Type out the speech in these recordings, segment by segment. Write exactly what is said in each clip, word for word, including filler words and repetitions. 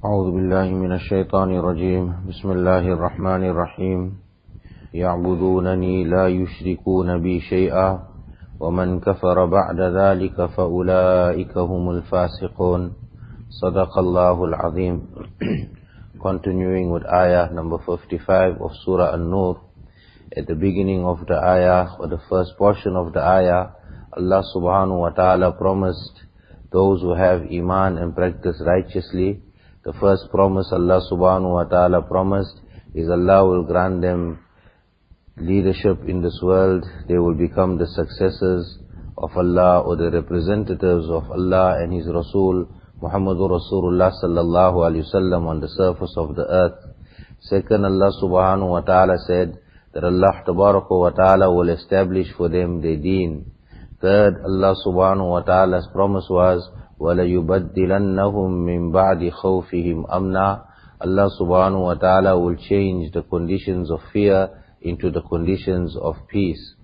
أعوذ بالله من الشيطان الرجيم بسم الله الرحمن الرحيم يعبدونني لا يشركون بي شيئا ومن كفر بعد ذلك فأولئك هم الفاسقون صدق الله العظيم. Continuing with ayah number fifty-five of Surah An-Nur. At the beginning of the ayah, or the first portion of the ayah, Allah subhanahu wa ta'ala promised those who have iman and practice righteously. The first promise Allah subhanahu wa ta'ala promised is Allah will grant them leadership in this world. They will become the successors of Allah, or the representatives of Allah and His Rasul Muhammadur Rasulullah sallallahu alayhi wasallam on the surface of the earth. Second, Allah subhanahu wa ta'ala said that Allah tabaraka wa ta'ala will establish for them their deen. Third, Allah subhanahu wa ta'ala's promise was وَلَيُبَدِّلَنَّهُمْ مِنْ بَعْدِ خَوْفِهِمْ أَمْنًا. Allah subhanahu wa ta'ala will change the conditions of fear into the conditions of peace.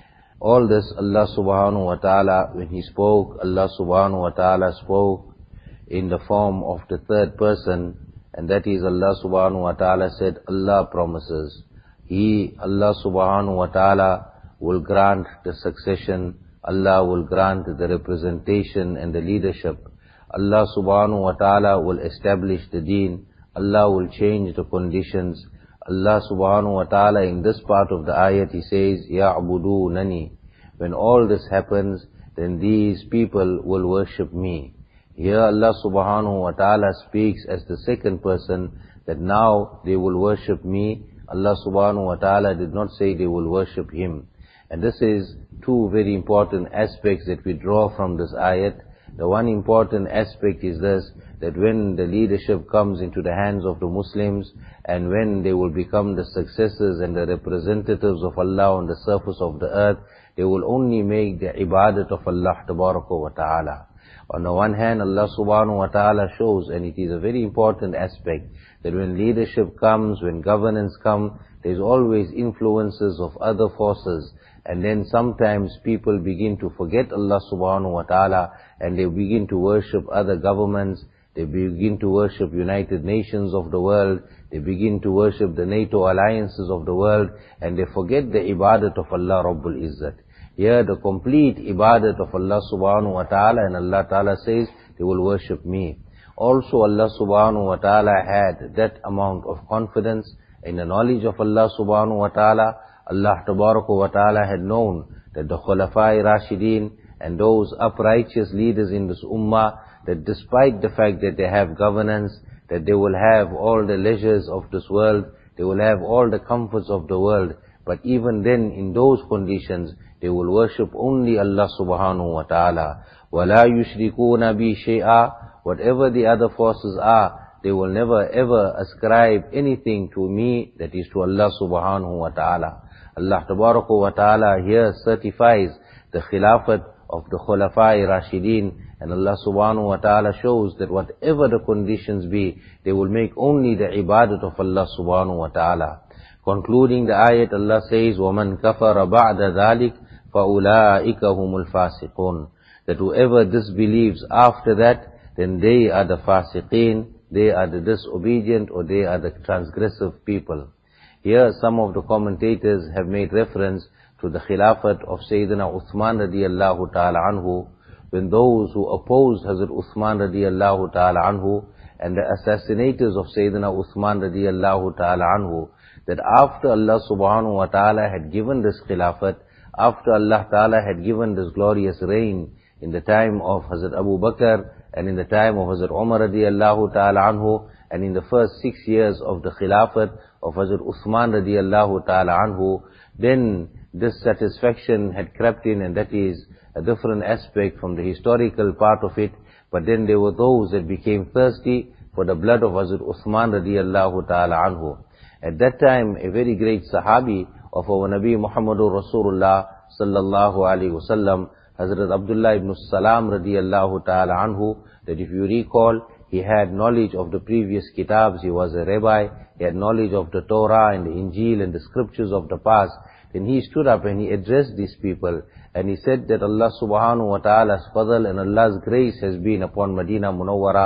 All this Allah subhanahu wa ta'ala, when He spoke, Allah subhanahu wa ta'ala spoke in the form of the third person, and that is Allah subhanahu wa ta'ala said, Allah promises. He, Allah subhanahu wa ta'ala, will grant the succession. Allah will grant the representation and the leadership. Allah subhanahu wa ta'ala will establish the deen. Allah will change the conditions. Allah subhanahu wa ta'ala, in this part of the ayat, He says, يَعْبُدُونَنِي. When all this happens, then these people will worship me. Here Allah subhanahu wa ta'ala speaks as the second person, that now they will worship me. Allah subhanahu wa ta'ala did not say they will worship Him. And this is two very important aspects that we draw from this ayat. The one important aspect is this, that when the leadership comes into the hands of the Muslims, and when they will become the successors and the representatives of Allah on the surface of the earth, they will only make the ibadat of Allah tabaraka wa ta'ala. On the one hand, Allah subhanahu wa ta'ala shows, and it is a very important aspect, that when leadership comes, when governance comes, there's always influences of other forces. And then sometimes people begin to forget Allah subhanahu wa ta'ala, and they begin to worship other governments, they begin to worship United Nations of the world, they begin to worship the NATO alliances of the world, and they forget the ibadat of Allah Rabbul Izzat. Here the complete ibadat of Allah subhanahu wa ta'ala, and Allah ta'ala says, they will worship me. Also Allah subhanahu wa ta'ala had that amount of confidence in the knowledge of Allah subhanahu wa ta'ala. Allah tabaraka wa ta'ala had known that the Khulafai Rashideen and those uprighteous leaders in this ummah, that despite the fact that they have governance, that they will have all the leisures of this world, they will have all the comforts of the world, but even then in those conditions, they will worship only Allah subhanahu wa ta'ala. وَلَا يُشْرِكُونَ بِي شَيْئًا. Whatever the other forces are, they will never ever ascribe anything to me, that is to Allah subhanahu wa ta'ala. Allah tabaraka wa ta'ala here certifies the khilafat of the Khulafai Rashideen, and Allah subhanahu wa ta'ala shows that whatever the conditions be, they will make only the ibadat of Allah subhanahu wa ta'ala. Concluding the ayat, Allah says, وَمَنْ كَفَرَ بَعْدَ ذَلِكَ فَأُولَٰئِكَ هُمُ الْفَاسِقُونَ. That whoever disbelieves after that, then they are the fasiqeen, they are the disobedient, or they are the transgressive people. Here some of the commentators have made reference to the khilafat of Sayyidina Uthman radiyallahu ta'ala anhu, when those who opposed Hazrat Uthman radiyallahu ta'ala anhu and the assassinators of Sayyidina Uthman radiyallahu ta'ala anhu, that after Allah subhanahu wa ta'ala had given this khilafat, after Allah ta'ala had given this glorious reign in the time of Hazrat Abu Bakr and in the time of Hazrat Umar radiyallahu ta'ala anhu, and in the first six years of the khilafat of Hazrat Uthman radiyallahu ta'ala anhu, then dissatisfaction had crept in, and that is a different aspect from the historical part of it. But then there were those that became thirsty for the blood of Hazrat Uthman radiyallahu ta'ala anhu. At that time, a very great sahabi of our Nabi Muhammadur Rasulullah sallallahu alaihi wasallam, Hazrat Abdullah ibn Salam radiyallahu ta'ala anhu, that if you recall, he had knowledge of the previous kitabs, he was a rabbi, he had knowledge of the Torah and the Injil and the scriptures of the past. Then he stood up and he addressed these people, and he said that Allah subhanahu wa ta'ala's fadl and Allah's grace has been upon Medina Munawwara.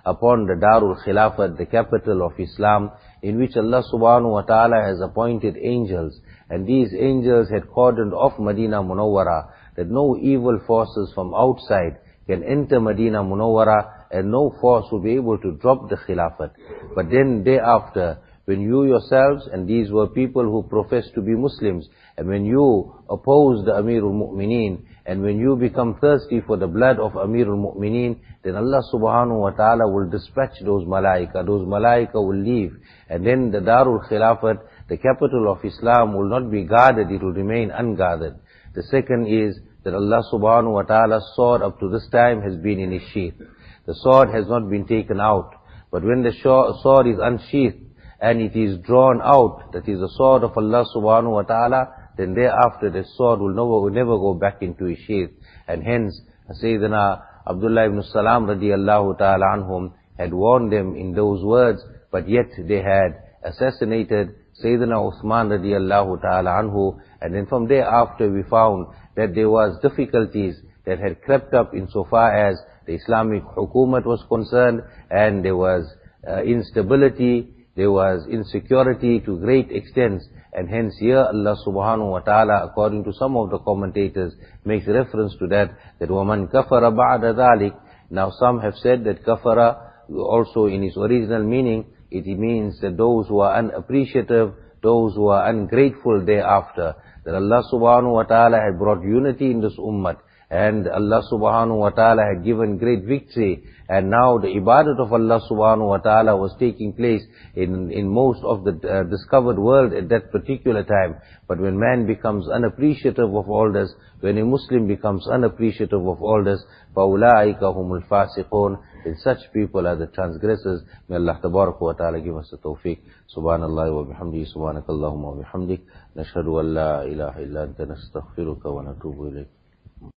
upon the Darul Khilafat, the capital of Islam, in which Allah subhanahu wa ta'ala has appointed angels. And these angels had cordoned off Medina Munawwara, that no evil forces from outside can enter Medina Munawwara, and no force will be able to drop the Khilafat. But then thereafter, when you yourselves, and these were people who professed to be Muslims, and when you oppose the Amirul Mu'mineen, and when you become thirsty for the blood of Amirul Mu'mineen, then Allah subhanahu wa ta'ala will dispatch those malaika. Those malaika will leave. And then the Darul Khilafat, the capital of Islam, will not be guarded, it will remain unguarded. The second is that Allah subhanahu wa ta'ala's sword up to this time has been in his sheath. The sword has not been taken out. But when the sword is unsheathed, and it is drawn out, that is the sword of Allah subhanahu wa ta'ala, then thereafter the sword will never, will never go back into his sheath. And hence, Sayyidina Abdullah ibn Salam radiallahu ta'ala anhum had warned them in those words, but yet they had assassinated Sayyidina Uthman radiallahu ta'ala anhu. And then from thereafter we found that there was difficulties that had crept up insofar as the Islamic hukumat was concerned, and there was uh, instability, there was insecurity to great extents, and hence here Allah subhanahu wa ta'ala, according to some of the commentators, makes reference to that, that وَمَنْ كَفَرَ بَعْدَ ذَلِكَ. Now some have said that kafara, also in its original meaning, it means that those who are unappreciative, those who are ungrateful thereafter, that Allah subhanahu wa ta'ala had brought unity in this ummah, and Allah subhanahu wa ta'ala had given great victory, and now the ibadat of Allah subhanahu wa ta'ala was taking place in, in most of the uh, discovered world at that particular time. But when man becomes unappreciative of all this, when a Muslim becomes unappreciative of all this, فَأُولَٰئِكَ هُمُ الْفَاسِقُونَ, then such people are the transgressors. May Allah tabarak wa ta'ala give us the tawfiq. Subhanallah wa bihamdihi, subhanakallahumma wa bihamdik, nashhadu an la ilaha illa anta nastaghfiruka wa natubu ilayk.